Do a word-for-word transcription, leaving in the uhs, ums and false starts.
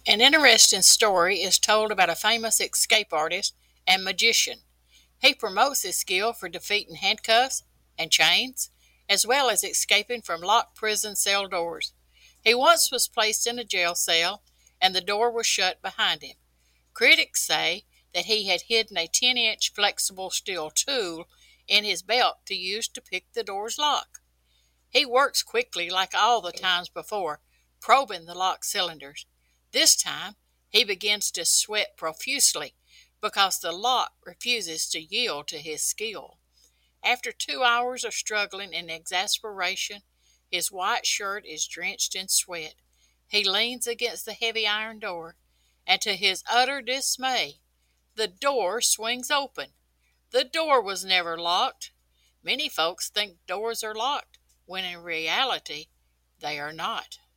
An interesting story is told about a famous escape artist and magician. He promotes his skill for defeating handcuffs and chains, as well as escaping from locked prison cell doors. He once was placed in a jail cell, and the door was shut behind him. Critics say that he had hidden a ten inch flexible steel tool in his belt to use to pick the door's lock. He works quickly like all the times before, probing the lock cylinders. This time, he begins to sweat profusely because the lock refuses to yield to his skill. After two hours of struggling and exasperation, his white shirt is drenched in sweat. He leans against the heavy iron door, and to his utter dismay, the door swings open. The door was never locked. Many folks think doors are locked, when in reality they are not.